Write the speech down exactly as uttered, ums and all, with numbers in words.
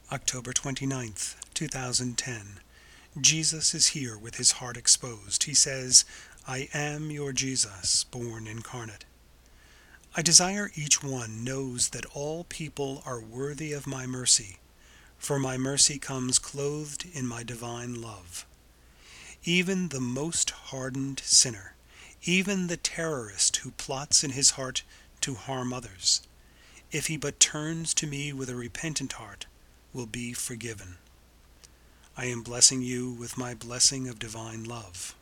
October twenty-ninth, two thousand ten. Jesus is here with his heart exposed. He says, "I am your Jesus, born incarnate." I desire each one knows that all people are worthy of my mercy, for my mercy comes clothed in my divine love. Even the most hardened sinner, even the terrorist who plots in his heart to harm others, if he but turns to me with a repentant heart, will be forgiven. I am blessing you with my blessing of divine love.